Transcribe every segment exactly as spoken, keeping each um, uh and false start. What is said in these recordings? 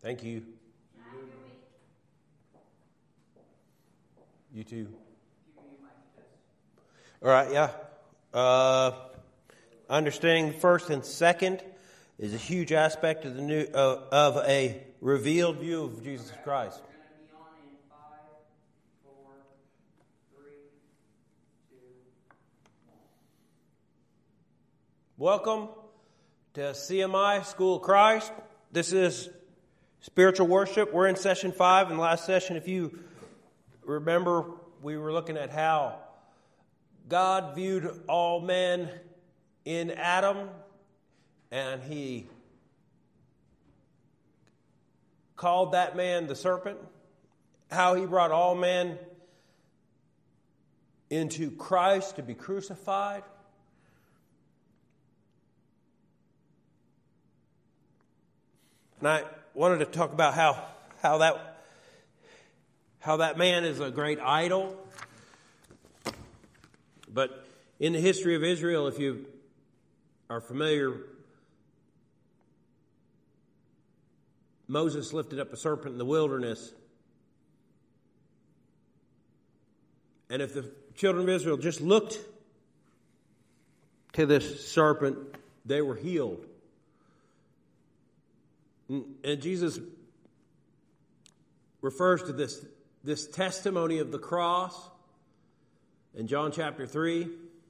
Thank you. You too. All right, yeah. Uh, understanding first and second is a huge aspect of the new uh, of a revealed view of Jesus Christ. Welcome to C M I School of Christ. This is spiritual worship. We're in session five. In the last session, if you remember, we were looking at how God viewed all men in Adam, and he called that man the serpent, how he brought all men into Christ to be crucified. And I wanted to talk about how how that how that man is a great idol. But in the history of Israel, if you are familiar, Moses lifted up a serpent in the wilderness. And if the children of Israel just looked to this serpent, they were healed. And Jesus refers to this, this testimony of the cross in John chapter three.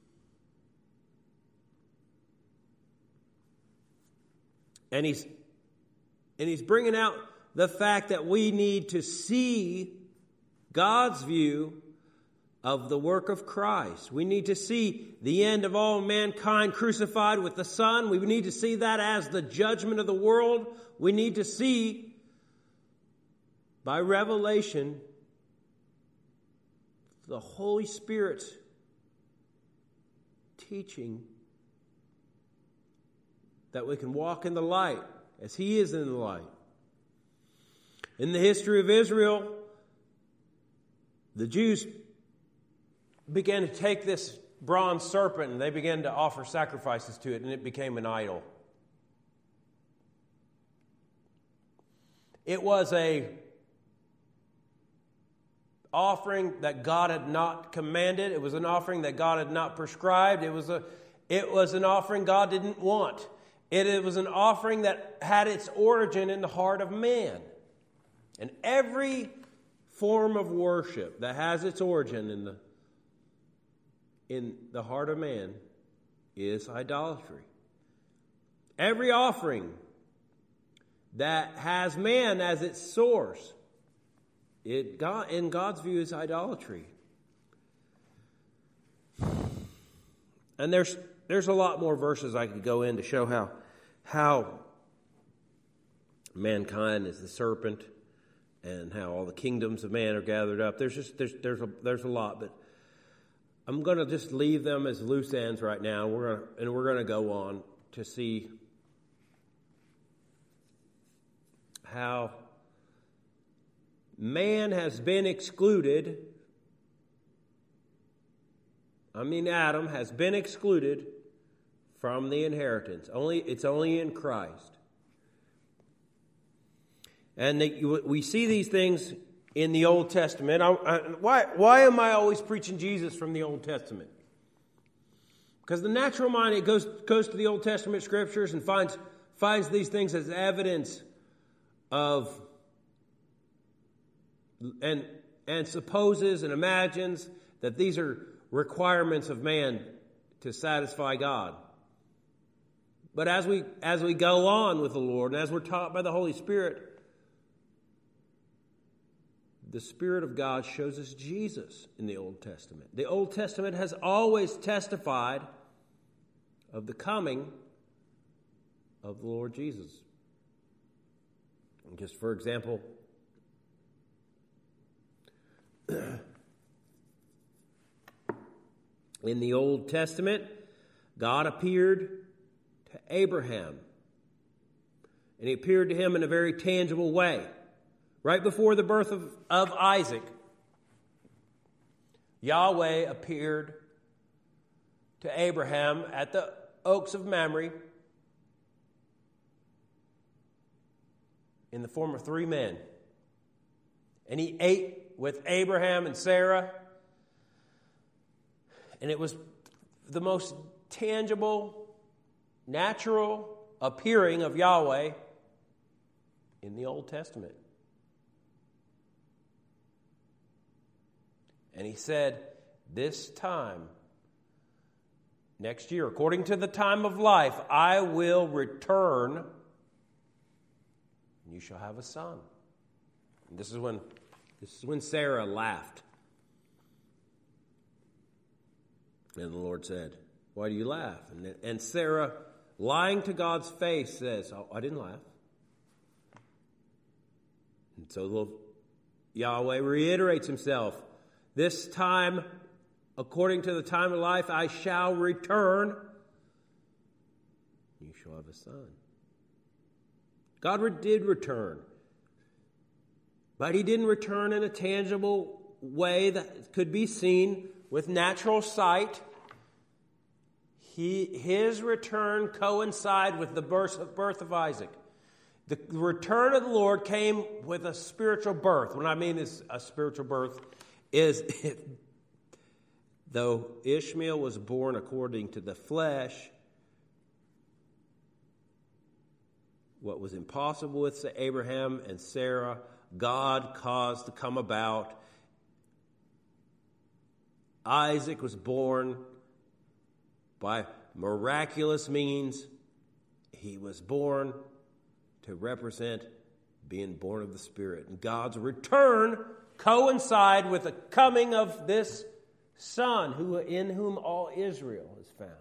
And he's, and he's bringing out the fact that we need to see God's view of the work of Christ. We need to see the end of all mankind crucified with the Son. We need to see that as the judgment of the world. We need to see, by revelation, the Holy Spirit's teaching that we can walk in the light as He is in the light. In the history of Israel, the Jews began to take this bronze serpent and they began to offer sacrifices to it, and it became an idol. It was a offering that God had not commanded. It was an offering that God had not prescribed. It was a it was an offering God didn't want. It, it was an offering that had its origin in the heart of man. And every form of worship that has its origin in the in the heart of man is idolatry. Every offering that has man as its source, it God, in God's view, is idolatry. And there's there's a lot more verses I could go in to show how how mankind is the serpent and how all the kingdoms of man are gathered up. There's just there's there's a there's a lot, but I'm going to just leave them as loose ends right now. We're gonna, and we're going to go on to see how man has been excluded. I mean, Adam has been excluded from the inheritance. Only it's only in Christ. And the, we see these things in the Old Testament. I, I, why, why am I always preaching Jesus from the Old Testament? Because the natural mind, it goes goes to the Old Testament scriptures and finds finds these things as evidence of and and supposes and imagines that these are requirements of man to satisfy God. But as we as we go on with the Lord and as we're taught by the Holy Spirit, the Spirit of God shows us Jesus in the Old Testament. The Old Testament has always testified of the coming of the Lord Jesus. And just for example, in the Old Testament, God appeared to Abraham. And He appeared to him in a very tangible way. Right before the birth of, of Isaac, Yahweh appeared to Abraham at the Oaks of Mamre in the form of three men. And he ate with Abraham and Sarah. And it was the most tangible, natural appearing of Yahweh in the Old Testament. And he said, this time, next year, according to the time of life, I will return, and you shall have a son. And this is when, this is when Sarah laughed. And the Lord said, why do you laugh? And, and Sarah, lying to God's face, says, oh, I didn't laugh. And so the Yahweh reiterates himself, this time, according to the time of life, I shall return. You shall have a son. God did return. But he didn't return in a tangible way that could be seen with natural sight. He, his return coincided with the birth of, birth of Isaac. The return of the Lord came with a spiritual birth. What I mean is a spiritual birth is though Ishmael was born according to the flesh, what was impossible with Abraham and Sarah, God caused to come about. Isaac was born by miraculous means. He was born to represent being born of the Spirit. And God's return coincide with the coming of this Son, who in whom all Israel is found.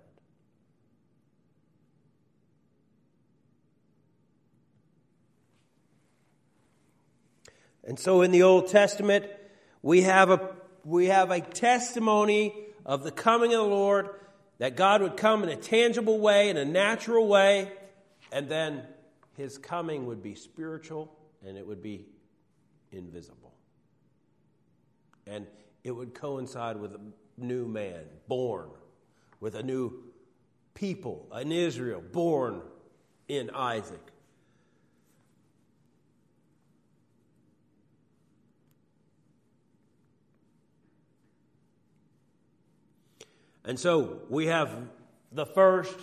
And so in the Old Testament, we have a we have a testimony of the coming of the Lord, that God would come in a tangible way, in a natural way, and then his coming would be spiritual and it would be invisible. And it would coincide with a new man born, with a new people, an Israel born in Isaac. And so we have the first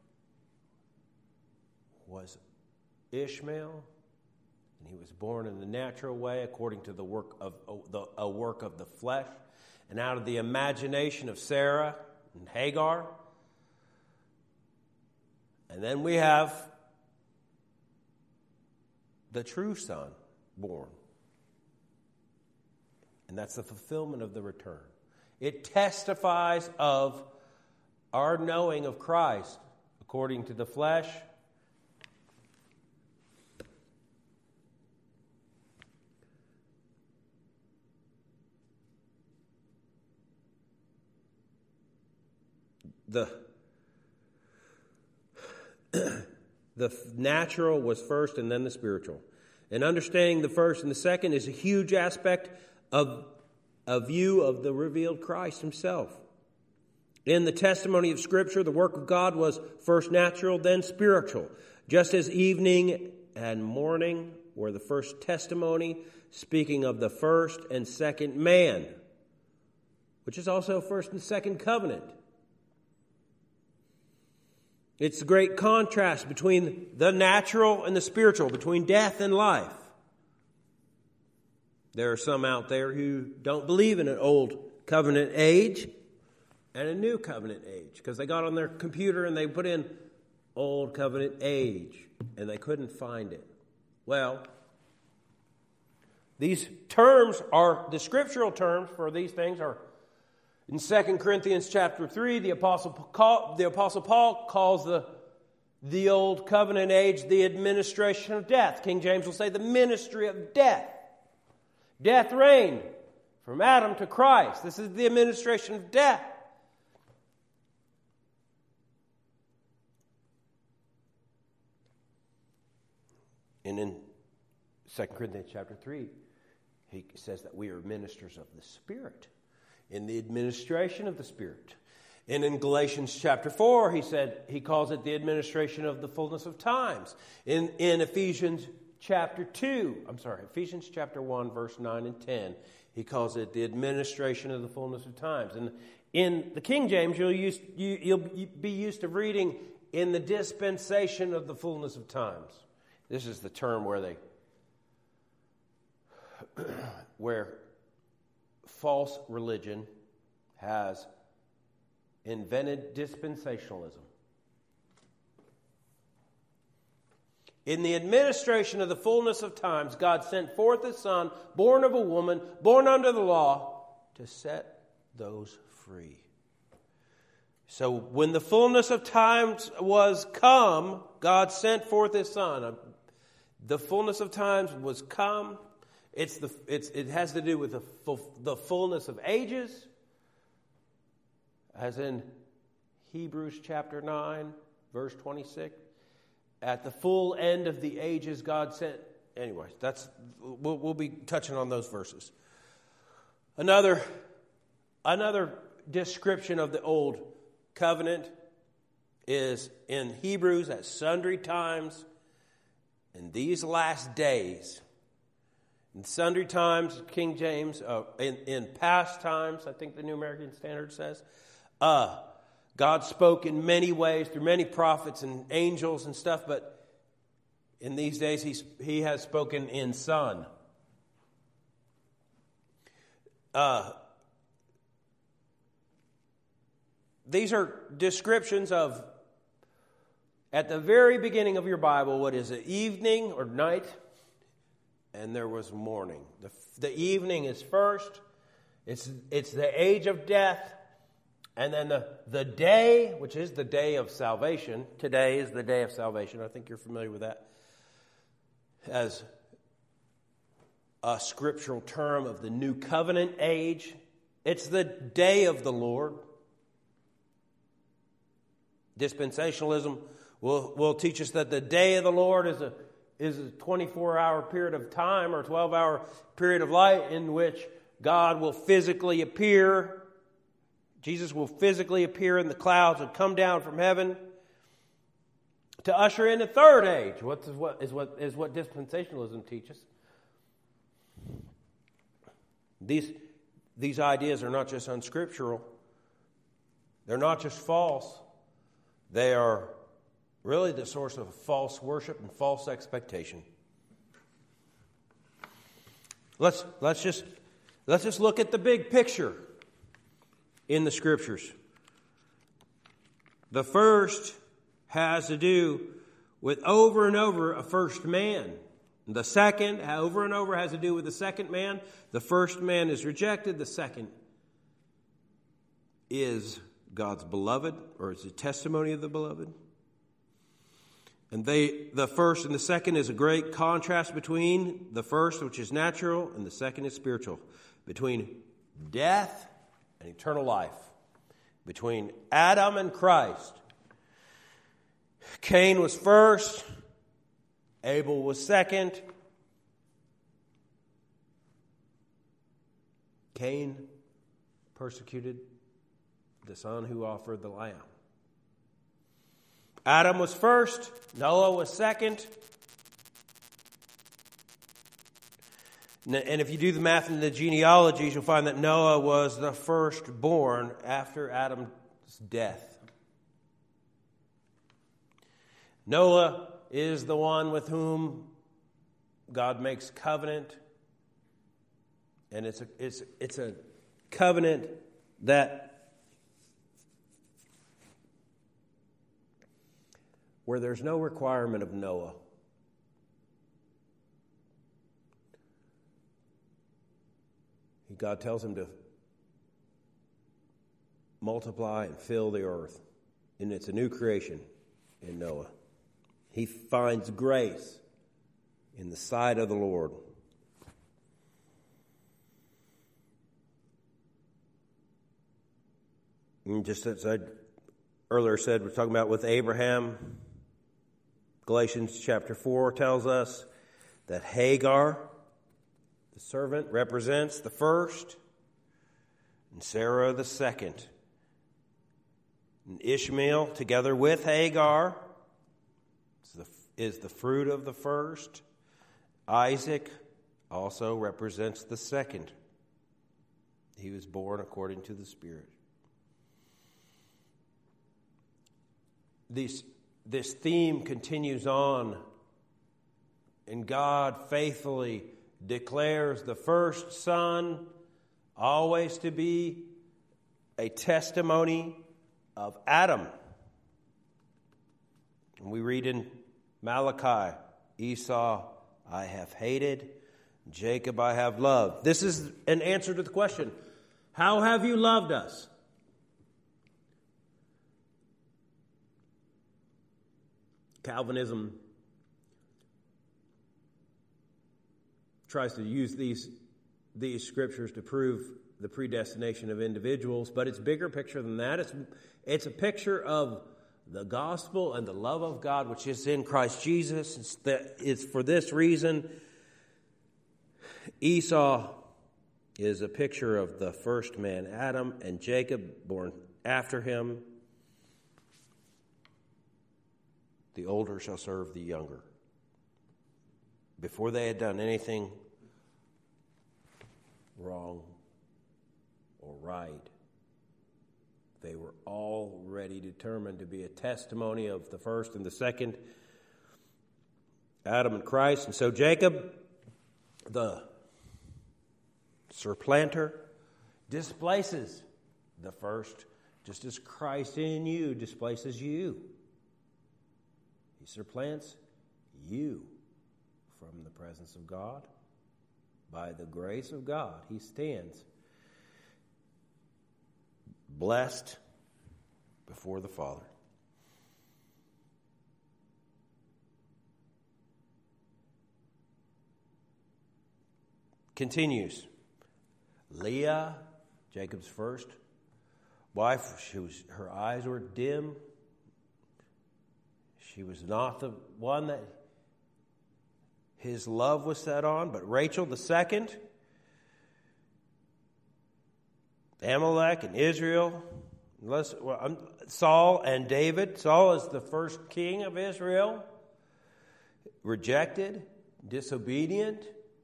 was Ishmael, and he was born in the natural way according to the work of the a work of the flesh, and out of the imagination of Sarah and Hagar. And then we have the true Son born. And that's the fulfillment of the return. It testifies of our knowing of Christ according to the flesh. The, the natural was first and then the spiritual. And understanding the first and the second is a huge aspect of a view of the revealed Christ himself. In the testimony of Scripture, the work of God was first natural, then spiritual. Just as evening and morning were the first testimony, speaking of the first and second man, which is also first and second covenant. It's the great contrast between the natural and the spiritual, between death and life. There are some out there who don't believe in an old covenant age and a new covenant age because they got on their computer and they put in old covenant age and they couldn't find it. Well, these terms are, the scriptural terms for these things are in Second Corinthians chapter three, the Apostle Paul, the Apostle Paul calls the, the old covenant age the administration of death. King James will say the ministry of death. Death reigned from Adam to Christ. This is the administration of death. And in Second Corinthians chapter three, he says that we are ministers of the Spirit, in the administration of the Spirit. And in Galatians chapter four, he said he calls it the administration of the fullness of times. In, in Ephesians chapter two, I'm sorry, Ephesians chapter one, verse nine and ten. He calls it the administration of the fullness of times. And in the King James, you'll, use, you, you'll be used to reading in the dispensation of the fullness of times. This is the term where they, where false religion has invented dispensationalism. In the administration of the fullness of times, God sent forth His Son, born of a woman, born under the law, to set those free. So when the fullness of times was come, God sent forth His Son. The fullness of times was come. It's the it's it has to do with the the fullness of ages, as in Hebrews chapter nine, verse twenty-six. At the full end of the ages, God sent. Anyways, that's we'll, we'll be touching on those verses. Another another description of the old covenant is in Hebrews at sundry times in these last days. In sundry times, King James, uh, in, in past times, I think the New American Standard says, uh, God spoke in many ways through many prophets and angels and stuff, but in these days he's, he has spoken in Son. Uh, these are descriptions of, at the very beginning of your Bible, what is it, evening or night? And there was morning. The, the evening is first. It's, it's the age of death. And then the, the day, which is the day of salvation. Today is the day of salvation. I think you're familiar with that. As a scriptural term of the new covenant age. It's the day of the Lord. Dispensationalism will, will teach us that the day of the Lord is a is a twenty-four hour period of time or twelve hour period of light in which God will physically appear. Jesus will physically appear in the clouds and come down from heaven to usher in the third age. What is what is what is what dispensationalism teaches. These these ideas are not just unscriptural. They're not just false. They are really the source of false worship and false expectation. Let's let's just let's just look at the big picture in the scriptures. The first has to do with over and over a first man. The second, over and over, has to do with the second man. The first man is rejected. The second is God's beloved, or is the testimony of the beloved. And they, the first and the second is a great contrast between the first, which is natural, and the second is spiritual. Between death and eternal life. Between Adam and Christ. Cain was first. Abel was second. Cain persecuted the son who offered the lamb. Adam was first. Noah was second. And if you do the math in the genealogies, you'll find that Noah was the firstborn after Adam's death. Noah is the one with whom God makes covenant. And it's a, it's, it's a covenant that where there's no requirement of Noah. God tells him to multiply and fill the earth. And it's a new creation in Noah. He finds grace in the sight of the Lord. And just as I earlier said, we're talking about with Abraham. Galatians chapter four tells us that Hagar, the servant, represents the first, and Sarah the second. And Ishmael, together with Hagar, is the, is the fruit of the first. Isaac also represents the second. He was born according to the Spirit. This, this theme continues on, and God faithfully declares the first son always to be a testimony of Adam. And we read in Malachi, Esau I have hated, Jacob I have loved. This is an answer to the question, how have you loved us? Calvinism tries to use these, these scriptures to prove the predestination of individuals, but it's a bigger picture than that. It's, it's a picture of the gospel and the love of God, which is in Christ Jesus. It's, that, it's for this reason Esau is a picture of the first man, Adam, and Jacob, born after him. The older shall serve the younger. Before they had done anything wrong or right, they were already determined to be a testimony of the first and the second, Adam and Christ. And so Jacob, the supplanter, displaces the first, just as Christ in you displaces you. He supplants you from the presence of God. By the grace of God, he stands blessed before the Father. Continues. Leah, Jacob's first wife, she was, her eyes were dim. She was not the one that his love was set on, but Rachel the second, Amalek and Israel, well, Saul and David. Saul is the first king of Israel, rejected, disobedient.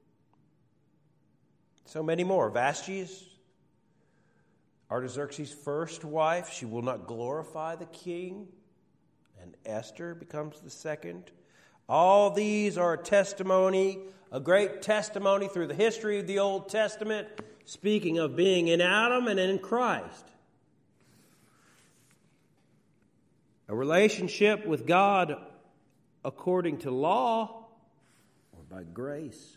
So many more. Vashti, Artaxerxes' first wife, she will not glorify the king. And Esther becomes the second. All these are a testimony, a great testimony through the history of the Old Testament, speaking of being in Adam and in Christ. A relationship with God according to law or by grace.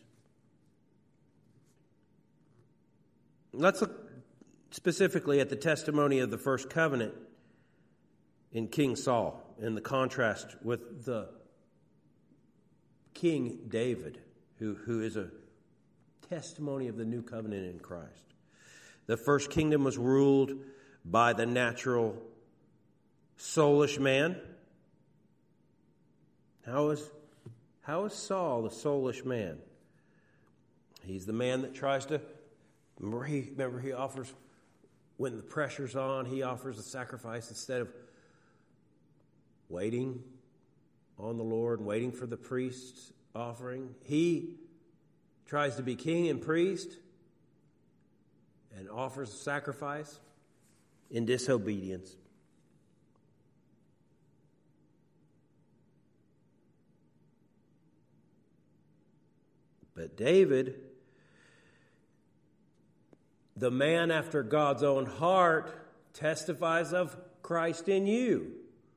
Let's look specifically at the testimony of the first covenant in King Saul, in the contrast with the King David, who, who is a testimony of the new covenant in Christ. The first kingdom was ruled by the natural soulish man. How is, how is Saul the soulish man? He's the man that tries to, remember he, remember he offers, when the pressure's on, he offers a sacrifice instead of waiting on the Lord and waiting for the priest's offering. He tries to be king and priest and offers a sacrifice in disobedience. But David, the man after God's own heart, testifies of Christ in you.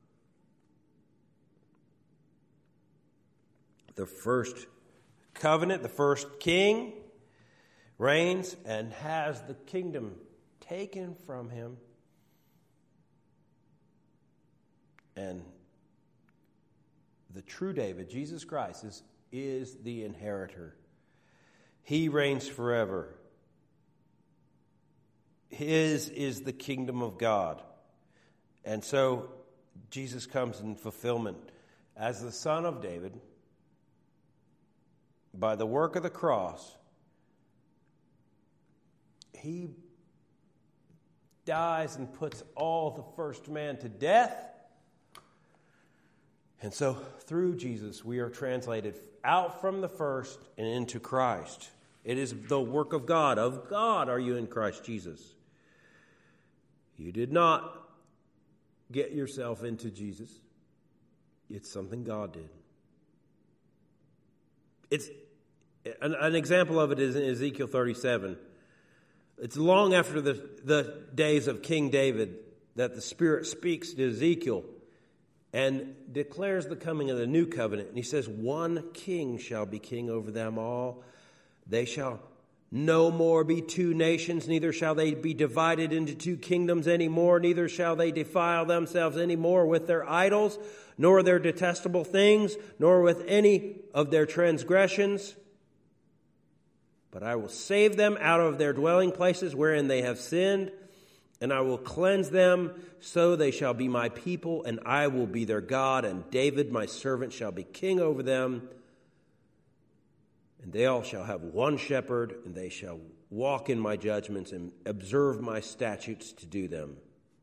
The first covenant, the first king, reigns and has the kingdom taken from him. And the true David, Jesus Christ, is, is the inheritor. He reigns forever. His is the kingdom of God. And so Jesus comes in fulfillment as the Son of David. By the work of the cross, he dies and puts all the first man to death. And so through Jesus, we are translated out from the first and into Christ. It is the work of God. Of God are you in Christ Jesus. You did not get yourself into Jesus. It's something God did. It's an, an example of it is in Ezekiel thirty-seven. It's long after the, the days of King David that the Spirit speaks to Ezekiel and declares the coming of the new covenant. And he says, one king shall be king over them all. They shall no more be two nations, neither shall they be divided into two kingdoms anymore, neither shall they defile themselves anymore with their idols, nor their detestable things, nor with any of their transgressions. But I will save them out of their dwelling places wherein they have sinned, and I will cleanse them, so they shall be my people, and I will be their God, and David my servant shall be king over them. And they all shall have one shepherd, and they shall walk in my judgments and observe my statutes to do them.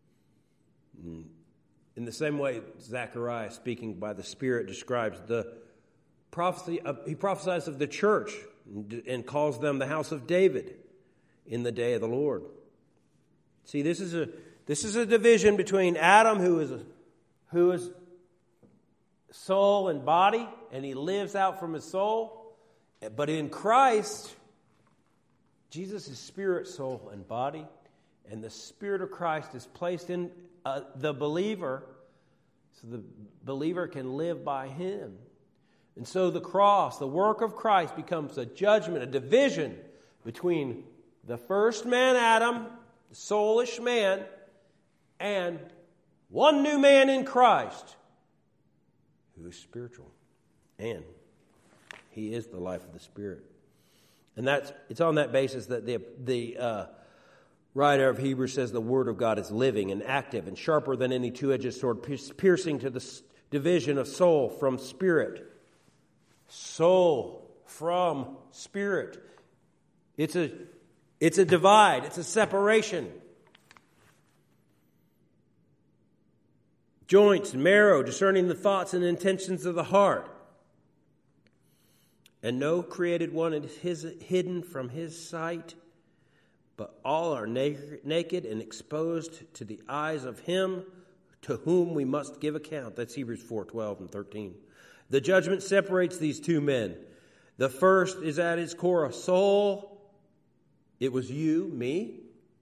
In the same way, Zechariah, speaking by the Spirit, describes the prophecy. Of, he prophesies of the church and calls them the house of David in the day of the Lord. See, this is a this is a division between Adam, who is a, who is soul and body, and he lives out from his soul. But in Christ, Jesus is spirit, soul, and body, and the Spirit of Christ is placed in uh, the believer, so the believer can live by him. And so the cross, the work of Christ, becomes a judgment, a division between the first man, Adam, the soulish man, and one new man in Christ who is spiritual. And he is the life of the Spirit. And that's it's on that basis that the, the uh, writer of Hebrews says the Word of God is living and active and sharper than any two-edged sword, piercing to the division of soul from spirit. Soul from spirit. It's a It's a divide. It's a separation. Joints and marrow, discerning the thoughts and intentions of the heart. And no created one is his, hidden from his sight, but all are na- naked and exposed to the eyes of him to whom we must give account. That's Hebrews four, twelve and thirteen. The judgment separates these two men. The first is at its core a soul. It was you, me.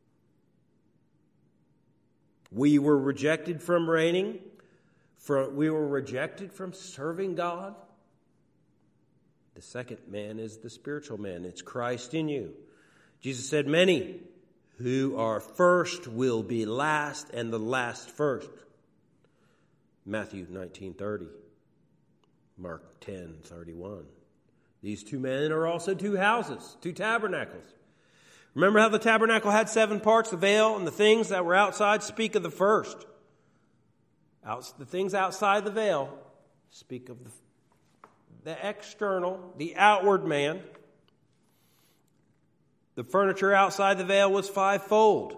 We were rejected from reigning. From, we were rejected from serving God. The second man is the spiritual man. It's Christ in you. Jesus said, many who are first will be last, and the last first. Matthew nineteen thirty. Mark ten thirty-one. These two men are also two houses, two tabernacles. Remember how the tabernacle had seven parts? The veil and the things that were outside speak of the first. Out, the things outside the veil speak of the, the external, the outward man. The furniture outside the veil was fivefold.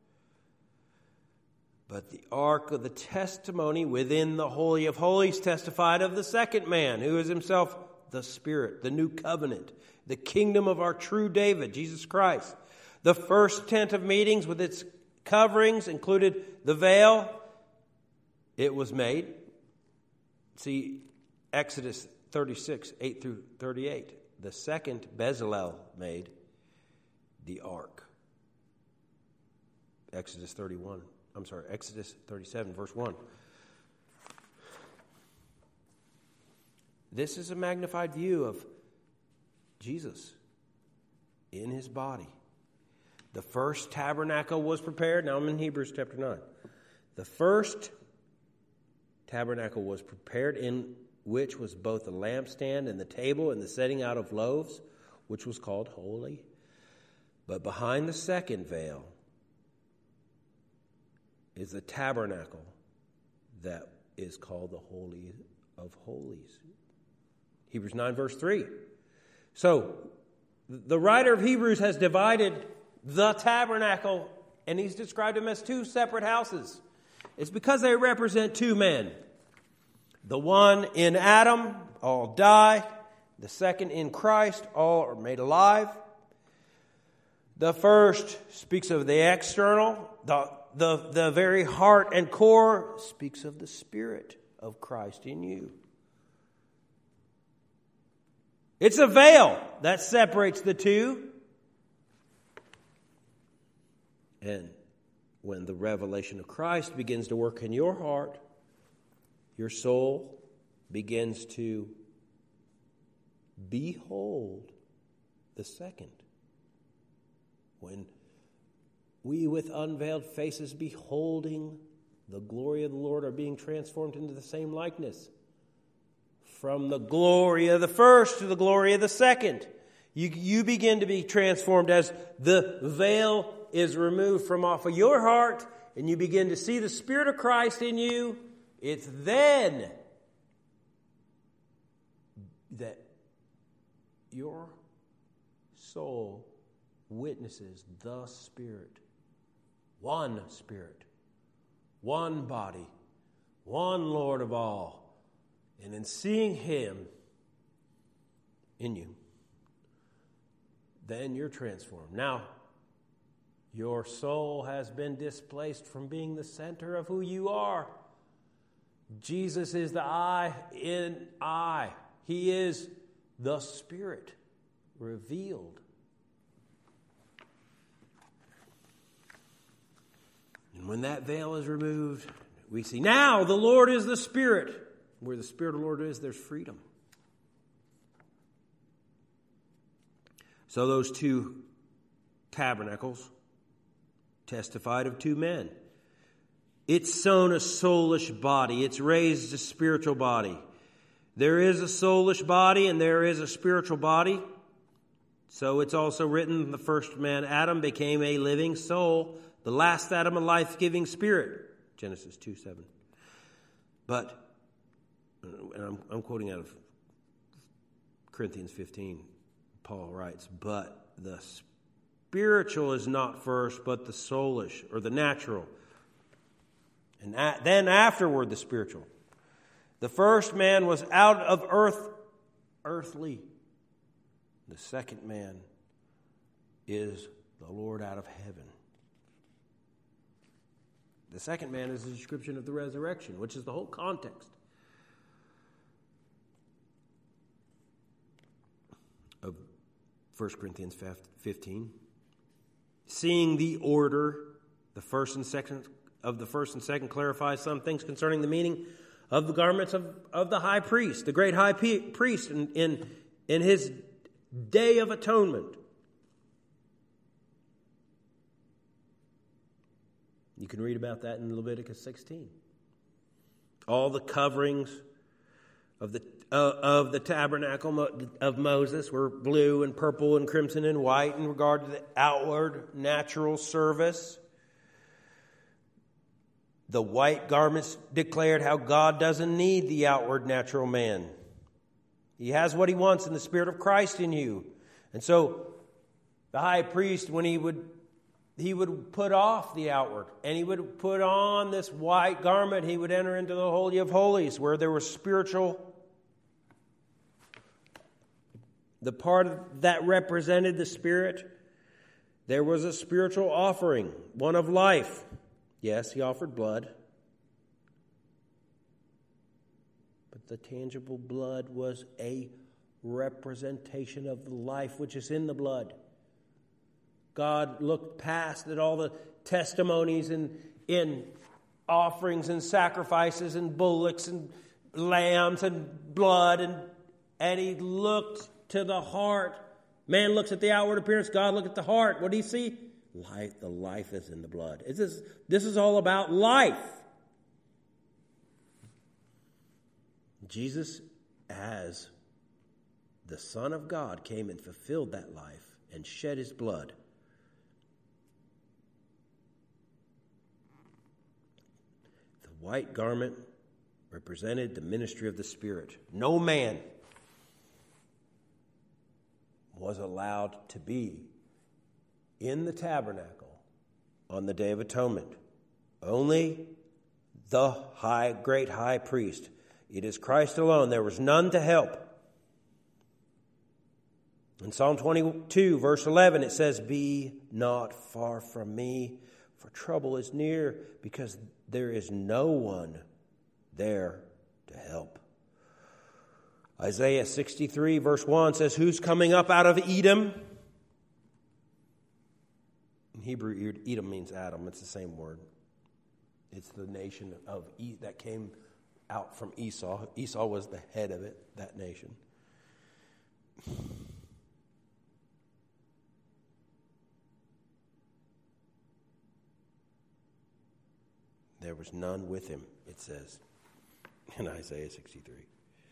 But the ark of the testimony within the Holy of Holies testified of the second man, who is himself the Spirit, the new covenant, the kingdom of our true David, Jesus Christ. The first tent of meetings with its coverings included the veil. It was made. See, Exodus thirty-six, eight through thirty-eight. The second Bezalel made the ark. Exodus thirty-one. I'm sorry, Exodus thirty-seven, verse one. This is a magnified view of Jesus in his body. The first tabernacle was prepared. Now I'm in Hebrews chapter nine. The first tabernacle was prepared, in which was both the lampstand and the table and the setting out of loaves, which was called holy. But behind the second veil is the tabernacle that is called the Holy of Holies. Hebrews nine, verse three. So, the writer of Hebrews has divided the tabernacle, and he's described them as two separate houses. It's because they represent two men. The one in Adam, all died. The second in Christ, all are made alive. The first speaks of the external. The, the, the very heart and core speaks of the Spirit of Christ in you. It's a veil that separates the two. And when the revelation of Christ begins to work in your heart, your soul begins to behold the second. When we with unveiled faces beholding the glory of the Lord are being transformed into the same likeness. From the glory of the first to the glory of the second. You, you begin to be transformed as the veil is removed from off of your heart and you begin to see the Spirit of Christ in you. It's then that your soul witnesses the Spirit. One Spirit, one body, one Lord of all. And in seeing Him in you, then you're transformed. Now, your soul has been displaced from being the center of who you are. Jesus is the I in I. He is the Spirit revealed. And when that veil is removed, we see now the Lord is the Spirit. Where the Spirit of the Lord is, there's freedom. So those two tabernacles testified of two men. It's sown a soulish body. It's raised a spiritual body. There is a soulish body and there is a spiritual body. So it's also written, the first man, Adam, became a living soul. The last Adam, a life-giving spirit. Genesis two seven. But, and I'm, I'm quoting out of Corinthians fifteen, Paul writes, but the spiritual is not first, but the soulish, or the natural. And then afterward, the spiritual. The first man was out of earth, earthly. The second man is the Lord out of heaven. The second man is a description of the resurrection, which is the whole context of First Corinthians fifteen. Seeing the order, the first and second of the first and second clarifies some things concerning the meaning of the garments of, of the high priest, the great high priest in, in, in his day of atonement. You can read about that in Leviticus sixteen. All the coverings of the uh, of the tabernacle of Moses were blue and purple and crimson and white in regard to the outward natural service. The white garments declared how God doesn't need the outward natural man. He has what he wants in the Spirit of Christ in you. And so the high priest, when he would he would put off the outward and he would put on this white garment, he would enter into the Holy of Holies where there was spiritual, the part that represented the Spirit. There was a spiritual offering, one of life. Yes, he offered blood. But the tangible blood was a representation of the life which is in the blood. God looked past at all the testimonies and in offerings and sacrifices and bullocks and lambs and blood, and, and he looked to the heart. Man looks at the outward appearance. God looked at the heart. What do you see? Life. The life is in the blood. This is, this is all about life. Jesus, as the Son of God, came and fulfilled that life and shed his blood. The white garment represented the ministry of the Spirit. No man was allowed to be in the tabernacle on the Day of Atonement. Only the high, great high priest. It is Christ alone. There was none to help. In Psalm twenty-two, verse eleven, it says, "Be not far from me, for trouble is near, because there is no one there to help." Isaiah sixty-three, verse one says, "Who's coming up out of Edom?" In Hebrew, Edom means Adam. It's the same word. It's the nation of e- that came out from Esau. Esau was the head of it, that nation. There was none with him, it says in Isaiah sixty-three.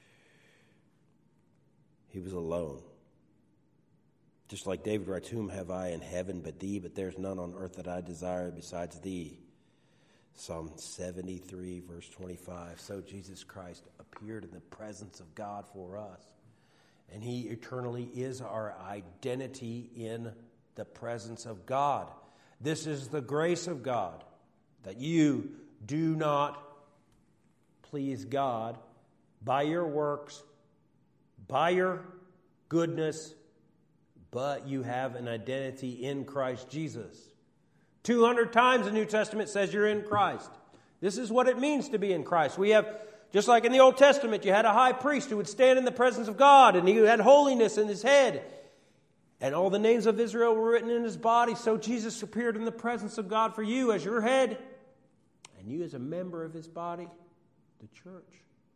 He was alone. Just like David writes, "Whom have I in heaven but thee? But there's none on earth that I desire besides thee." Psalm seventy-three, verse twenty-five. So Jesus Christ appeared in the presence of God for us. And he eternally is our identity in the presence of God. This is the grace of God, that you do not please God by your works, by your goodness, but you have an identity in Christ Jesus. two hundred times the New Testament says you're in Christ. This is what it means to be in Christ. We have, just like in the Old Testament, you had a high priest who would stand in the presence of God, and he had holiness in his head. And all the names of Israel were written in his body. So Jesus appeared in the presence of God for you as your head, and you as a member of his body, the church.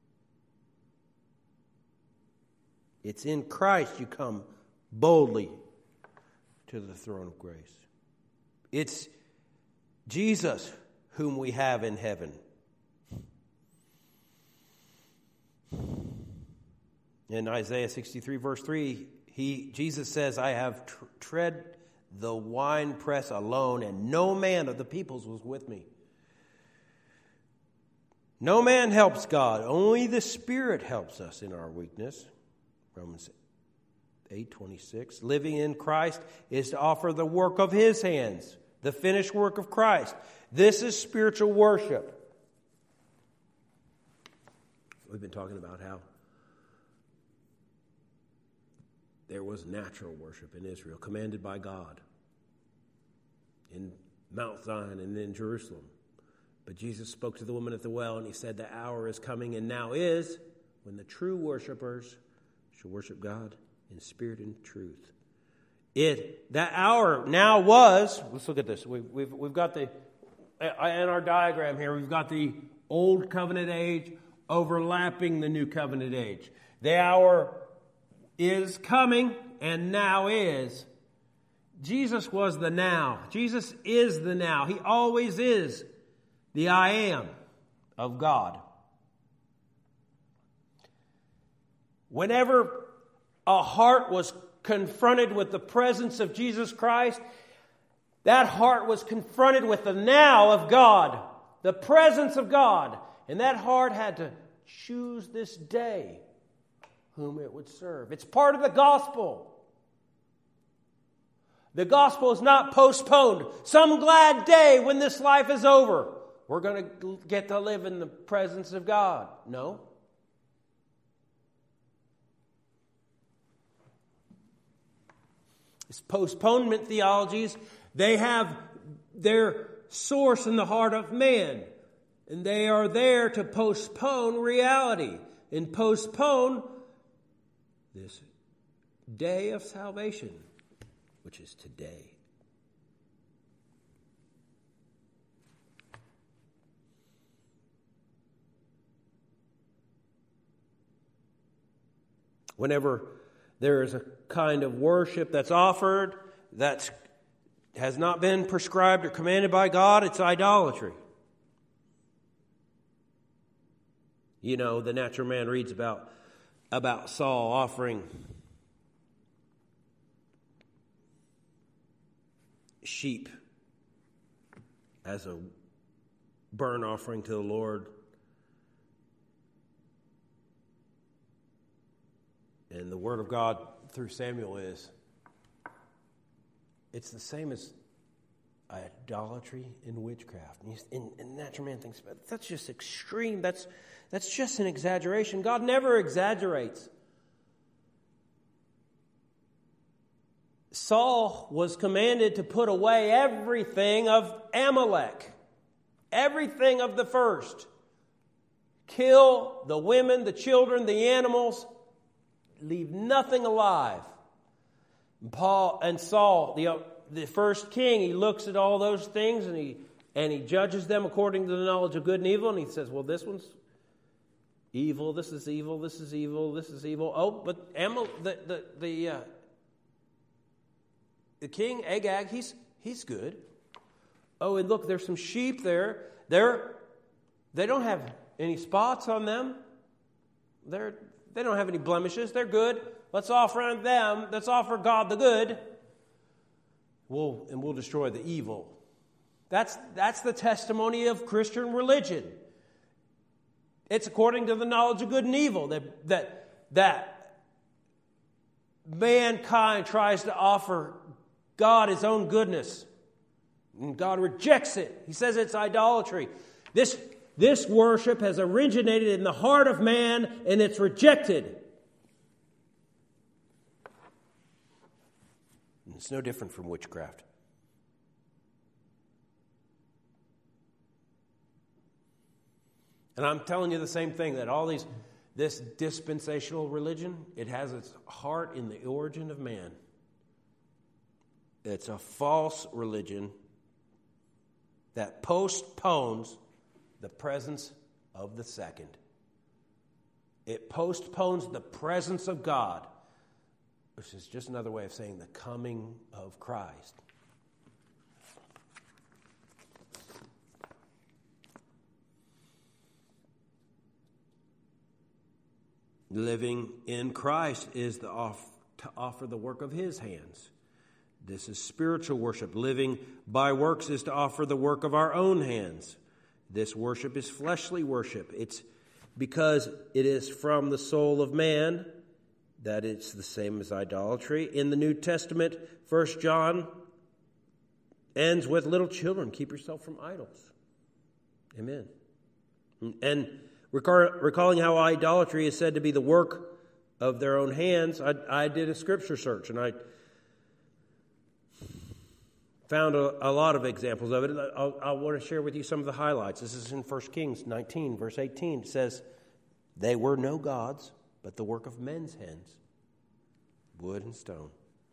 It's in Christ you come boldly to the throne of grace. It's Jesus whom we have in heaven. In Isaiah sixty-three, verse three, he, Jesus says, "I have tr- tread the winepress alone, and no man of the peoples was with me." No man helps God. Only the Spirit helps us in our weakness. Romans eight twenty-six. Living in Christ is to offer the work of his hands, the finished work of Christ. This is spiritual worship. We've been talking about how there was natural worship in Israel, commanded by God in Mount Zion and in Jerusalem. But Jesus spoke to the woman at the well, and he said, "The hour is coming, and now is, when the true worshipers shall worship God in spirit and truth." It that hour now was. Let's look at this. We, we've we've got the in our diagram here. We've got the old covenant age overlapping the new covenant age. The hour is coming, and now is. Jesus was the now. Jesus is the now. He always is the I am of God. Whenever a heart was confronted with the presence of Jesus Christ, that heart was confronted with the now of God, the presence of God. And that heart had to choose this day whom it would serve. It's part of the gospel. The gospel is not postponed. Some glad day when this life is over, we're going to get to live in the presence of God. No. It's postponement theologies. They have their source in the heart of man. And they are there to postpone reality and postpone this day of salvation, which is today. Whenever there is a kind of worship that's offered that has not been prescribed or commanded by God, it's idolatry. You know, the natural man reads about, about Saul offering sheep as a burnt offering to the Lord. And the word of God through Samuel is, it's the same as idolatry and witchcraft. And, and, and natural man thinks, that's just extreme. That's, that's just an exaggeration. God never exaggerates. Saul was commanded to put away everything of Amalek. Everything of the first. Kill the women, the children, the animals. Leave nothing alive. And Paul and Saul, the, the first king, he looks at all those things and he and he judges them according to the knowledge of good and evil. And he says, well, this one's evil, this is evil, this is evil, this is evil. Oh, but Amal, the the the, uh, the king Agag, he's he's good. Oh, and look, there's some sheep there. They're they don't have any spots on them. They're they don't have any blemishes. They're good. Let's offer them. Let's offer God the good. We'll and we'll destroy the evil. That's that's the testimony of Christian religion. It's according to the knowledge of good and evil that that that mankind tries to offer God his own goodness. And God rejects it. He says it's idolatry. This, this worship has originated in the heart of man and it's rejected. And it's no different from witchcraft. And I'm telling you the same thing, that all these, this dispensational religion, it has its heart in the origin of man. It's a false religion that postpones the presence of the second. It postpones the presence of God, which is just another way of saying the coming of Christ. Living in Christ is the off, to offer the work of his hands. This is spiritual worship. Living by works is to offer the work of our own hands. This worship is fleshly worship. It's because it is from the soul of man that it's the same as idolatry. In the New Testament, First John ends with, little children, keep yourself from idols. Amen. And recalling how idolatry is said to be the work of their own hands, I, I did a scripture search and I found a, a lot of examples of it. I'll, I want to share with you some of the highlights. This is in First Kings nineteen, verse eighteen. It says, they were no gods, but the work of men's hands, wood and stone.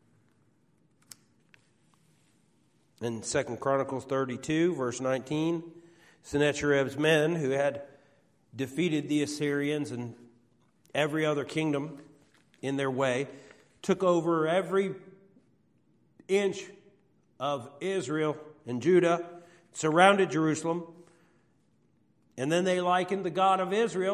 In Second Chronicles thirty-two, verse nineteen, Sennacherib's men, who had defeated the Assyrians and every other kingdom in their way, took over every inch of Israel and Judah, surrounded Jerusalem, and then they likened the God of Israel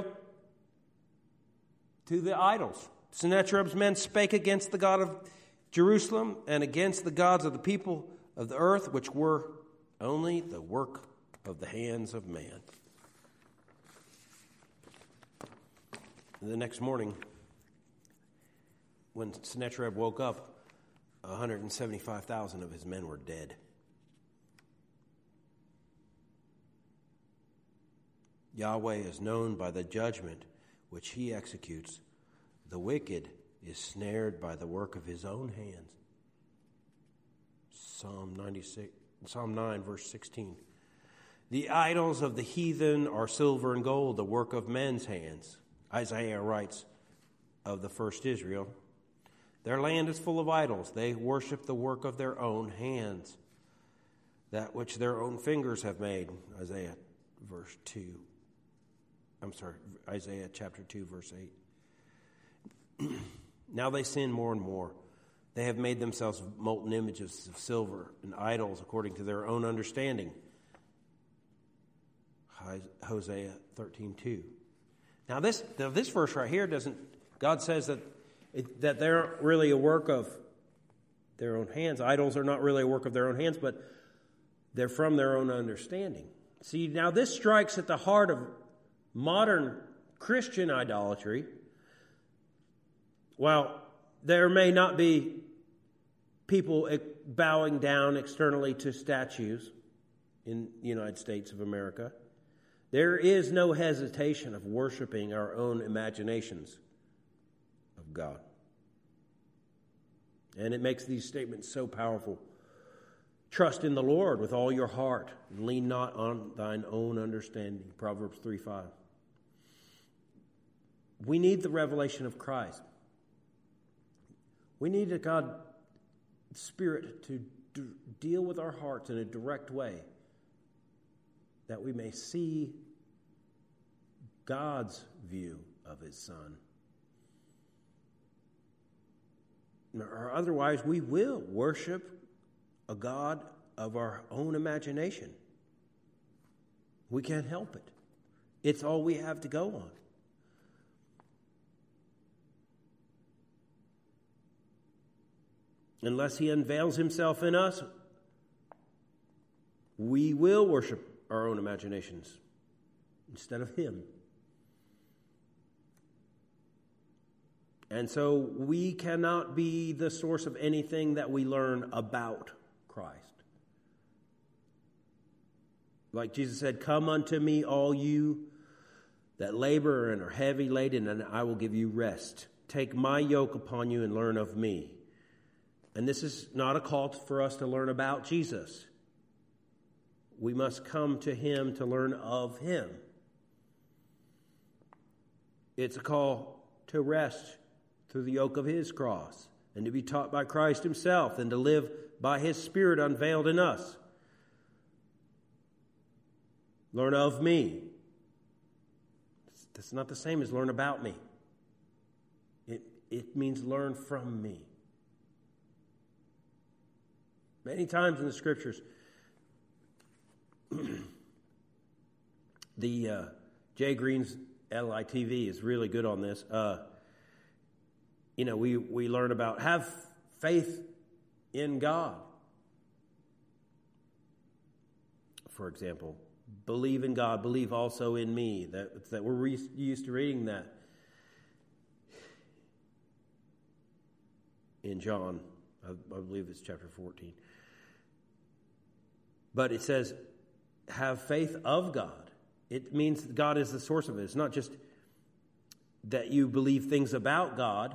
to the idols. Sennacherib's men spake against the God of Jerusalem and against the gods of the people of the earth, which were only the work of the hands of man. The next morning, when Sennacherib woke up, one hundred seventy-five thousand of his men were dead. Yahweh is known by the judgment which he executes. The wicked is snared by the work of his own hands. Psalm ninety-six, Psalm nine, verse sixteen. The idols of the heathen are silver and gold, the work of men's hands. Isaiah writes of the first Israel, their land is full of idols. They worship the work of their own hands, that which their own fingers have made. Isaiah verse two. I'm sorry, Isaiah chapter two, verse eight. Now they sin more and more. They have made themselves molten images of silver and idols according to their own understanding. Hosea thirteen two. Now this, this verse right here doesn't, God says that It, that they're really a work of their own hands. Idols are not really a work of their own hands, but they're from their own understanding. See, now this strikes at the heart of modern Christian idolatry. While there may not be people bowing down externally to statues in the United States of America. There is no hesitation of worshiping our own imaginations of God. And it makes these statements so powerful. Trust in the Lord with all your heart, and lean not on thine own understanding. Proverbs three five. We need the revelation of Christ. We need a God Spirit to d- deal with our hearts in a direct way, that we may see God's view of his Son. Or otherwise, we will worship a God of our own imagination. We can't help it. It's all we have to go on. Unless he unveils himself in us, we will worship our own imaginations instead of him. And so we cannot be the source of anything that we learn about Christ. Like Jesus said, "Come unto me, all you that labor and are heavy laden, and I will give you rest. Take my yoke upon you and learn of me." And this is not a call for us to learn about Jesus. We must come to him to learn of him. It's a call to rest through the yoke of his cross, and to be taught by Christ himself, and to live by his Spirit unveiled in us. Learn of me. That's not the same as learn about me. It, it means learn from me. Many times in the Scriptures, the uh, Jay Green's L I T V is really good on this. Uh, you know, we, we learn about have faith in God. For example, believe in God, believe also in me. That, that we're re- used to reading that in John. I, I believe it's chapter fourteen. But it says, have faith of God. It means God is the source of it. It's not just that you believe things about God.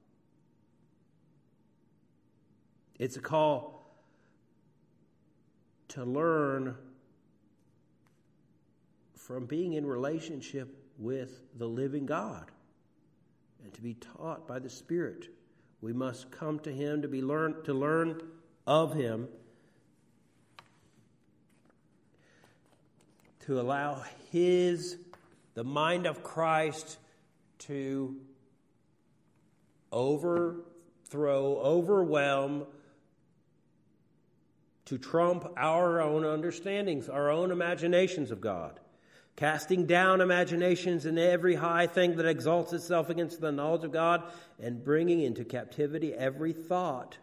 It's a call to learn from being in relationship with the living God and to be taught by the Spirit. We must come to him to be learn to learn of him, to allow his, the mind of Christ, to overthrow, overwhelm, to trump our own understandings, our own imaginations of God. Casting down imaginations and every high thing that exalts itself against the knowledge of God, and bringing into captivity every thought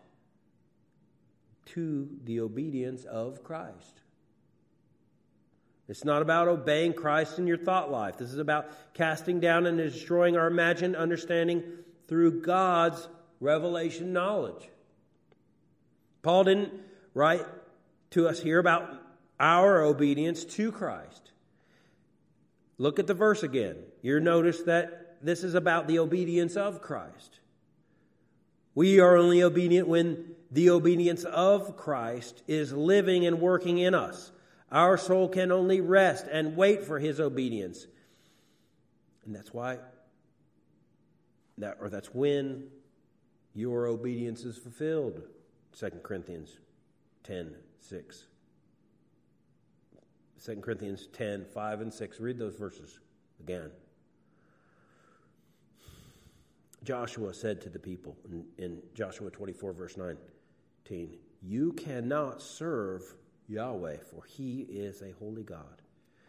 to the obedience of Christ. It's not about obeying Christ in your thought life. This is about casting down and destroying our imagined understanding through God's revelation knowledge. Paul didn't write to us here about our obedience to Christ. Look at the verse again. You'll notice that this is about the obedience of Christ. We are only obedient when the obedience of Christ is living and working in us. Our soul can only rest and wait for his obedience. And that's why, that or that's when your obedience is fulfilled. Second Corinthians ten six. Second Corinthians ten five and six. Read those verses again. Joshua said to the people in, in Joshua twenty-four, verse nineteen, "You cannot serve Yahweh, for he is a holy God."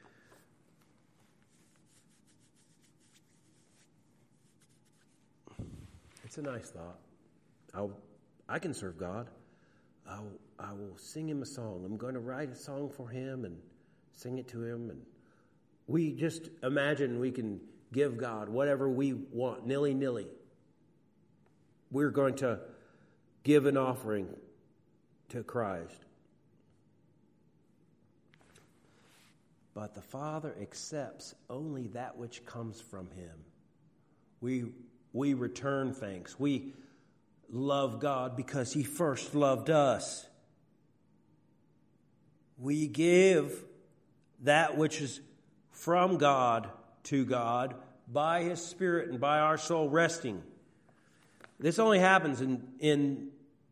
It's a nice thought. I'll, I can serve God. I'll, I will sing him a song. I'm going to write a song for him and sing it to him. And we just imagine we can give God whatever we want, nilly-nilly. We're going to give an offering to Christ. But the Father accepts only that which comes from him. We, we return thanks. We love God because he first loved us. We give that which is from God to God by his Spirit and by our soul resting. This only happens in, in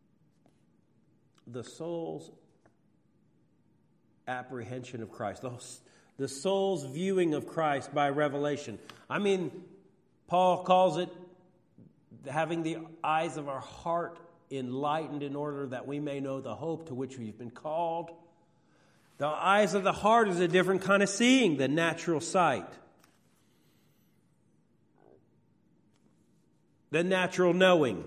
the soul's apprehension of Christ, the, the soul's viewing of Christ by revelation. I mean, Paul calls it having the eyes of our heart enlightened in order that we may know the hope to which we've been called. The eyes of the heart is a different kind of seeing than natural sight. The natural knowing.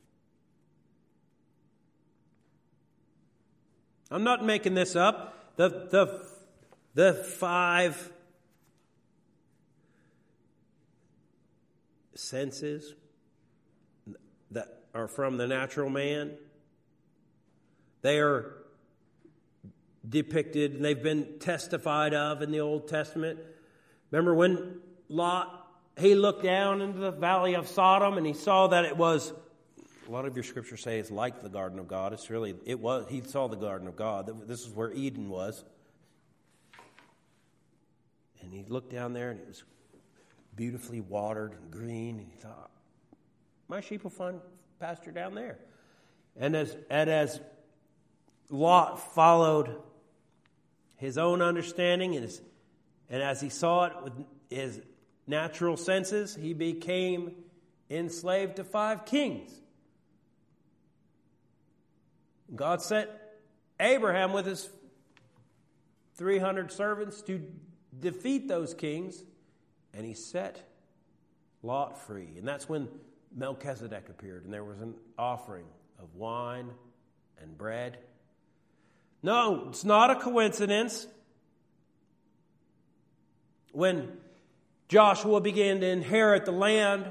I'm not making this up. The, the, the five senses that are from the natural man, they are depicted and they've been testified of in the Old Testament. Remember when Lot, he looked down into the valley of Sodom and he saw that it was, a lot of your scriptures say it's like the Garden of God. It's really, it was, he saw the Garden of God. This is where Eden was. And he looked down there and it was beautifully watered and green. And he thought, my sheep will find pasture down there. And as, and as Lot followed his own understanding and, his, and as he saw it with his natural senses, he became enslaved to five kings. God sent Abraham with his three hundred servants to defeat those kings, and he set Lot free. And that's when Melchizedek appeared, and there was an offering of wine and bread. No, it's not a coincidence. When Joshua began to inherit the land,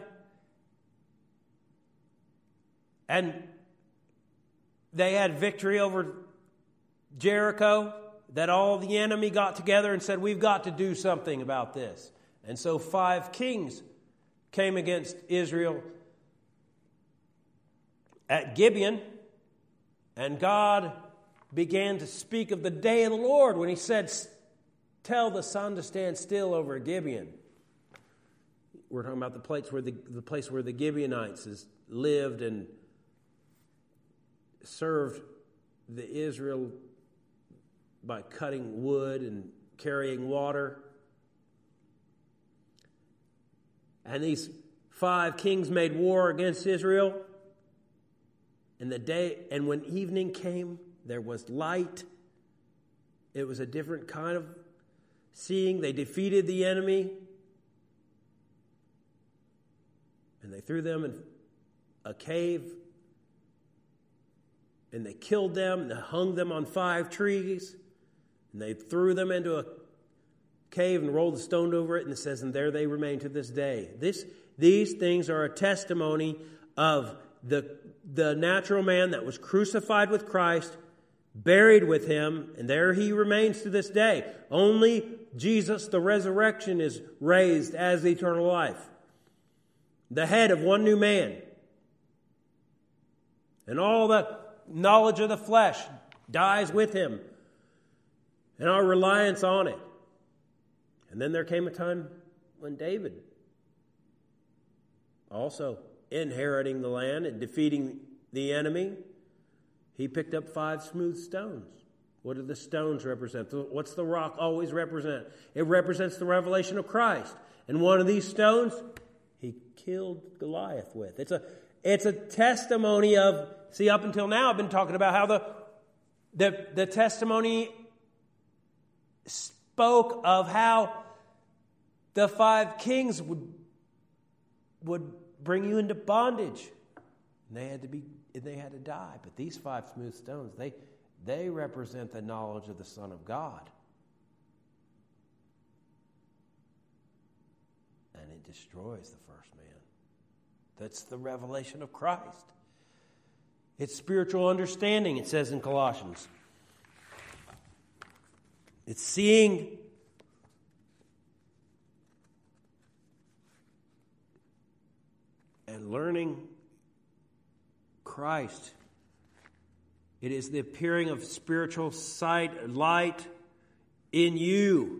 and they had victory over Jericho, that all the enemy got together and said, we've got to do something about this. And so five kings came against Israel at Gibeon, and God began to speak of the day of the Lord when he said, tell the sun to stand still over Gibeon. We're talking about the place where the, the place where the Gibeonites is, lived and served the Israel by cutting wood and carrying water. And these five kings made war against Israel. And the day, and when evening came, there was light. It was a different kind of seeing. They defeated the enemy. And they threw them in a cave. And they killed them and they hung them on five trees. And they threw them into a cave and rolled a stone over it. And it says, and there they remain to this day. This, these things are a testimony of the, the natural man that was crucified with Christ, buried with him, and there he remains to this day. Only Jesus, the resurrection, is raised as the eternal life. The head of one new man. And all the knowledge of the flesh dies with him. And our reliance on it. And then there came a time when David, also inheriting the land and defeating the enemy, he picked up five smooth stones. What do the stones represent? What's the rock always represent? It represents the revelation of Christ. And one of these stones, he killed Goliath with. It's a, it's a testimony of, see, up until now I've been talking about how the, the, the testimony spoke of how the five kings would, would bring you into bondage. And they had to be, they had to die. But these five smooth stones, they, they represent the knowledge of the Son of God. And it destroys the first man. That's the revelation of Christ. It's spiritual understanding, it says in Colossians. It's seeing and learning Christ. It is the appearing of spiritual sight, light in you.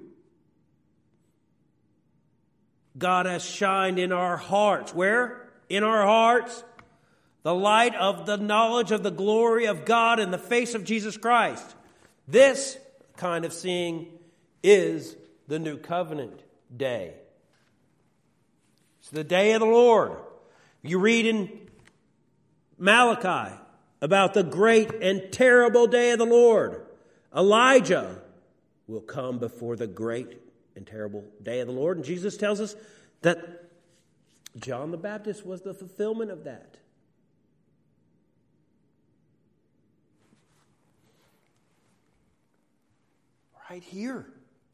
God has shined in our hearts. Where? In our hearts. The light of the knowledge of the glory of God in the face of Jesus Christ. This kind of seeing is the new covenant day. It's the day of the Lord. You read in Malachi about the great and terrible day of the Lord. Elijah will come before the great and terrible day of the Lord. And Jesus tells us that John the Baptist was the fulfillment of that. Right here.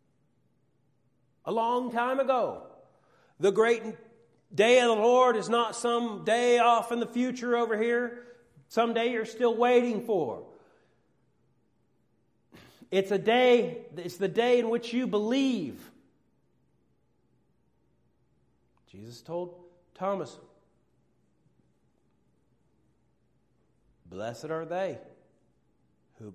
A long time ago. The great day of the Lord is not some day off in the future over here. Someday you're still waiting for. It's a day, it's the day in which you believe. Jesus told Thomas, blessed are they who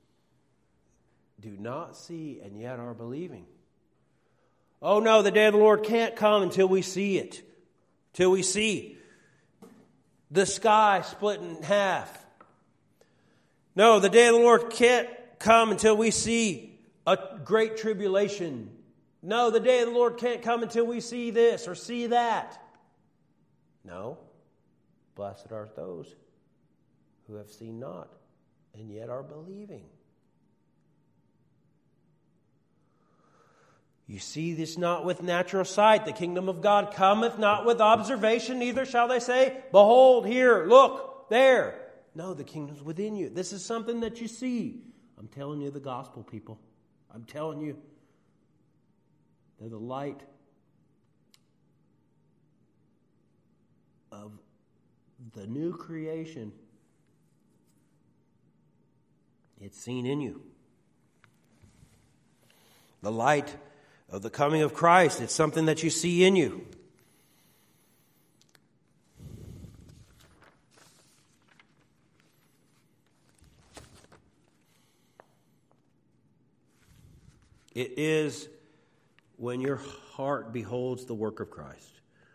do not see and yet are believing. Oh no, the day of the Lord can't come until we see it. Till we see the sky split in half. No, the day of the Lord can't come until we see a great tribulation. No, the day of the Lord can't come until we see this or see that. No, blessed are those who have seen not and yet are believing. You see this not with natural sight. The kingdom of God cometh not with observation, neither shall they say, behold, here, look, there. No, the kingdom's within you. This is something that you see. I'm telling you the gospel, people. I'm telling you. They're the light of the new creation. It's seen in you. The light of the coming of Christ. It's something that you see in you. It is when your heart beholds the work of Christ.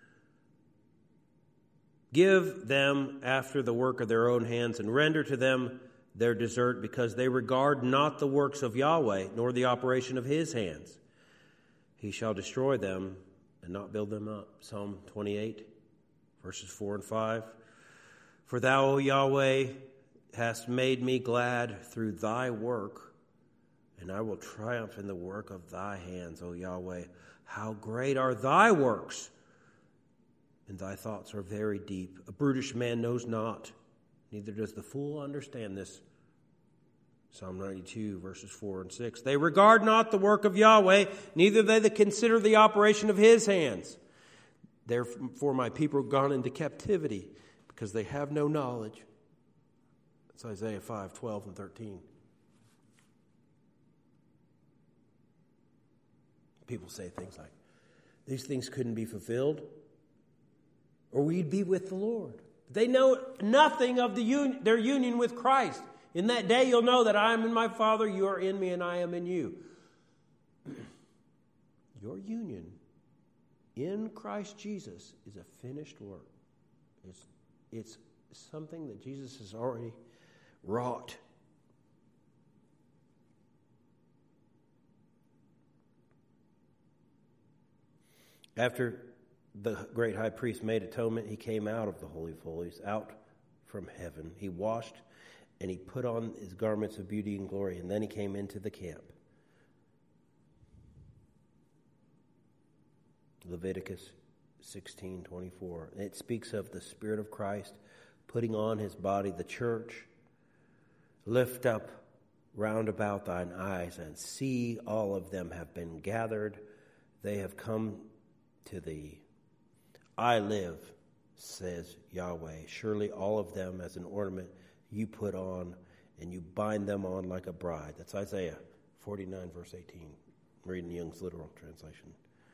Give them after the work of their own hands, and render to them their desert, because they regard not the works of Yahweh, nor the operation of his hands. He shall destroy them and not build them up. Psalm twenty-eight, verses four and five. For thou, O Yahweh, hast made me glad through thy work, and I will triumph in the work of thy hands, O Yahweh. How great are thy works, and thy thoughts are very deep. A brutish man knows not, neither does the fool understand this. Psalm ninety-two, verses four and six. They regard not the work of Yahweh, neither they that consider the operation of his hands. Therefore my people are gone into captivity, because they have no knowledge. It's Isaiah five, twelve and thirteen. People say things like, these things couldn't be fulfilled, or we'd be with the Lord. They know nothing of the un- their union with Christ. In that day you'll know that I am in my Father, you are in me, and I am in you. Your union in Christ Jesus is a finished work. It's, it's something that Jesus has already wrought. After the great high priest made atonement, he came out of the Holy of Holies, out from heaven. He washed and he put on his garments of beauty and glory, and then he came into the camp. Leviticus sixteen twenty-four. It speaks of the Spirit of Christ putting on his body, the church. Lift up round about thine eyes and see, all of them have been gathered. They have come to thee. I live, says Yahweh. Surely all of them as an ornament you put on, and you bind them on like a bride. That's Isaiah forty-nine, verse eighteen. I'm reading Young's literal translation.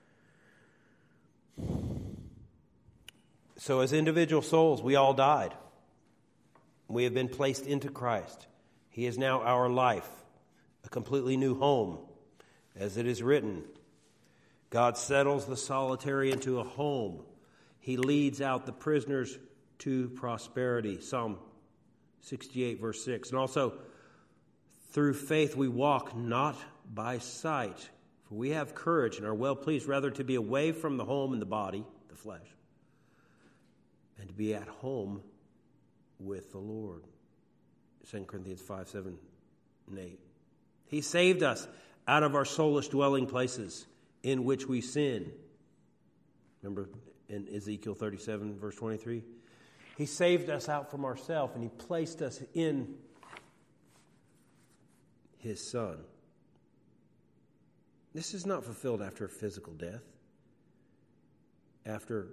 So as individual souls, we all died. We have been placed into Christ. He is now our life, a completely new home. As it is written, God settles the solitary into a home. He leads out the prisoners to prosperity. Psalm sixty-eight, verse six. And also, through faith we walk not by sight, for we have courage and are well pleased rather to be away from the home and the body, the flesh, and to be at home with the Lord. Second Corinthians five, seven, and eight. He saved us out of our soulish dwelling places in which we sin. Remember in Ezekiel thirty-seven, verse twenty-three? He saved us out from ourselves, and he placed us in his Son. This is not fulfilled after physical death, after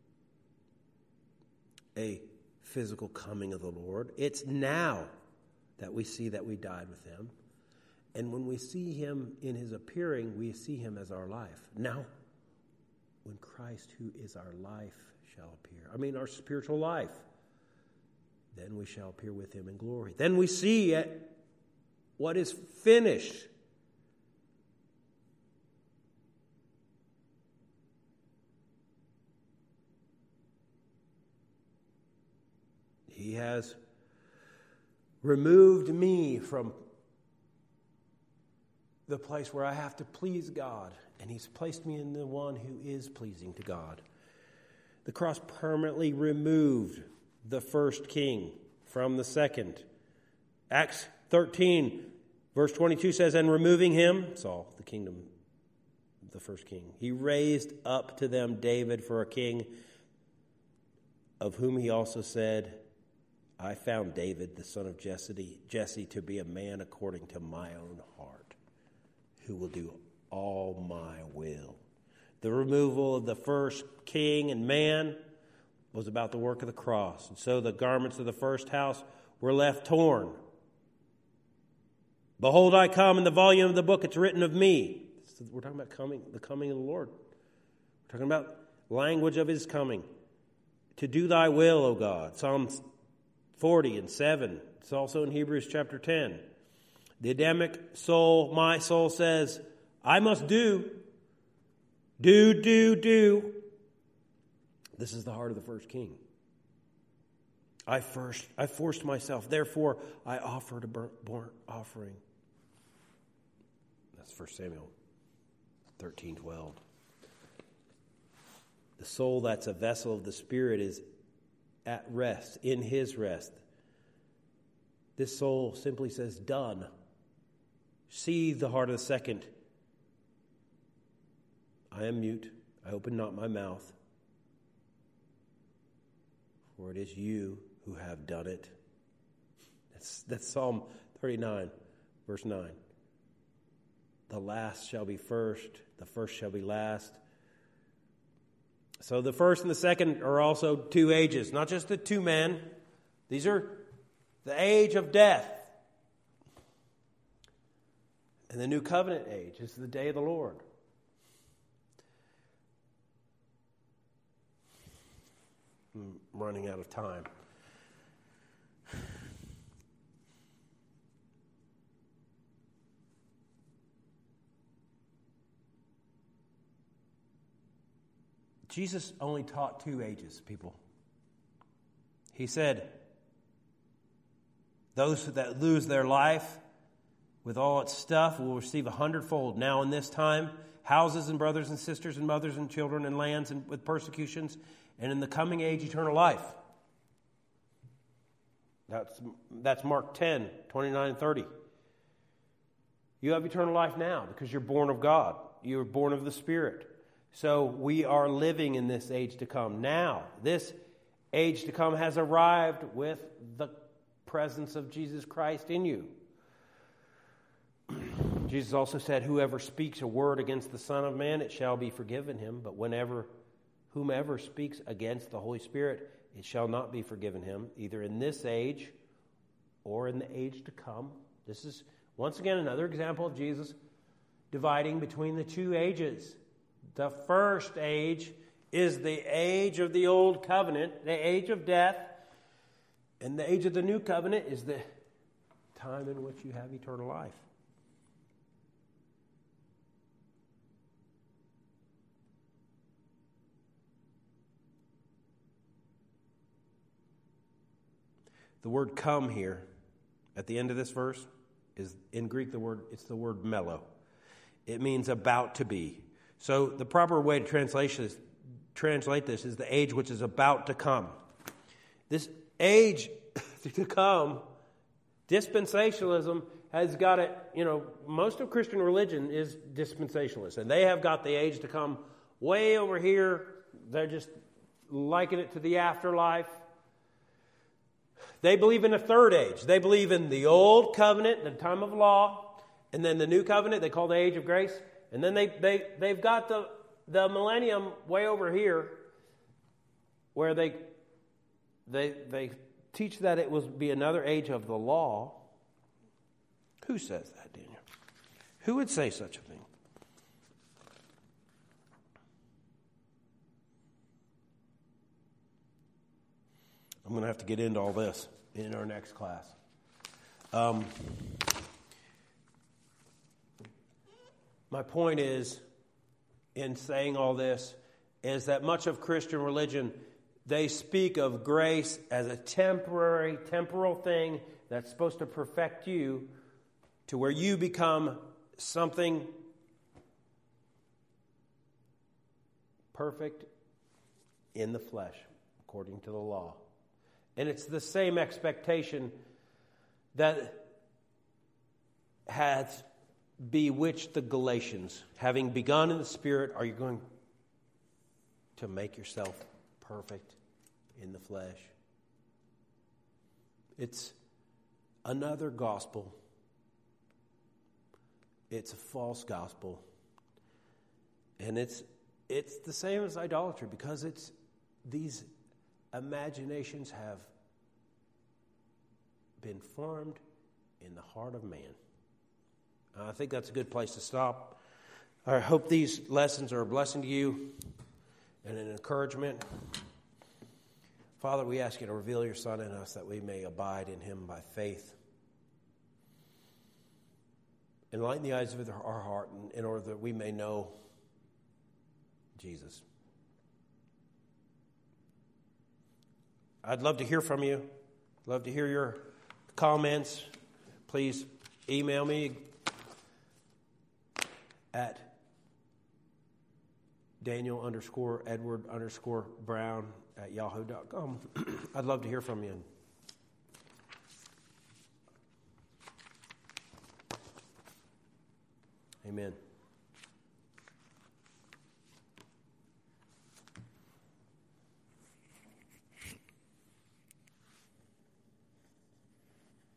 a physical coming of the Lord. It's now that we see that we died with him. And when we see him in his appearing, we see him as our life. Now, when Christ, who is our life, shall appear, I mean our spiritual life, then we shall appear with him in glory. Then we see what is finished. He has removed me from the place where I have to please God, and he's placed me in the one who is pleasing to God. The cross permanently removed the first king from the second. Acts thirteen, verse twenty-two says, and removing him, Saul, the kingdom, the first king, he raised up to them David for a king, of whom he also said, I found David, the son of Jesse, Jesse, to be a man according to my own heart, who will do all my will. The removal of the first king and man was about the work of the cross. And so the garments of the first house were left torn. Behold, I come, in the volume of the book it's written of me. We're talking about coming, the coming of the Lord. We're talking about language of his coming. To do thy will, O God. Psalms forty and seven. It's also in Hebrews chapter ten. The Adamic soul, my soul, says, I must do. Do, do, do. This is the heart of the first king. I first, I forced myself. Therefore, I offered a burnt, burnt offering. That's First Samuel thirteen twelve. The soul that's a vessel of the Spirit is at rest, in his rest. This soul simply says, done. See the heart of the second. I am mute. I open not my mouth. For it is you who have done it. That's, that's Psalm thirty-nine, verse nine. The last shall be first. The first shall be last. So the first and the second are also two ages, not just the two men. These are the age of death. And the new covenant age is the day of the Lord. I'm running out of time. Jesus only taught two ages, people. He said, those that lose their life with all its stuff will receive a hundredfold now in this time, houses and brothers and sisters and mothers and children and lands and with persecutions, and in the coming age, eternal life. That's, that's Mark ten, twenty-nine and thirty. You have eternal life now because you're born of God. You are born of the Spirit. So we are living in this age to come. Now, this age to come has arrived with the presence of Jesus Christ in you. Jesus also said, whoever speaks a word against the Son of Man, it shall be forgiven him. But whenever, whomever speaks against the Holy Spirit, it shall not be forgiven him, either in this age or in the age to come. This is, once again, another example of Jesus dividing between the two ages. The first age is the age of the old covenant, the age of death, and the age of the new covenant is the time in which you have eternal life. The word come here at the end of this verse is in Greek the word it's the word mello. It means about to be. So the proper way to translate this, translate this is the age which is about to come. This age to come, dispensationalism has got it, you know, most of Christian religion is dispensationalist, and they have got the age to come way over here. They're just liking it to the afterlife. They believe in a third age. They believe in the old covenant, the time of law, and then the new covenant they call the age of grace. And then they, they, they've got the, the millennium way over here where they, they, they teach that it will be another age of the law. Who says that, Daniel? Who would say such a thing? I'm going to have to get into all this in our next class. Um, my point is, in saying all this, is that much of Christian religion, they speak of grace as a temporary, temporal thing that's supposed to perfect you to where you become something perfect in the flesh, according to the law. And it's the same expectation that has bewitched the Galatians. Having begun in the Spirit, are you going to make yourself perfect in the flesh? It's another gospel. It's a false gospel. And it's it's the same as idolatry, because it's these imaginations have been formed in the heart of man. I think that's a good place to stop. I hope these lessons are a blessing to you and an encouragement. Father, we ask you to reveal your Son in us that we may abide in him by faith. Enlighten the eyes of our heart in order that we may know Jesus. I'd love to hear from you. Love to hear your comments. Please email me at Daniel underscore Edward underscore Brown at yahoo dot com. I'd love to hear from you. Amen.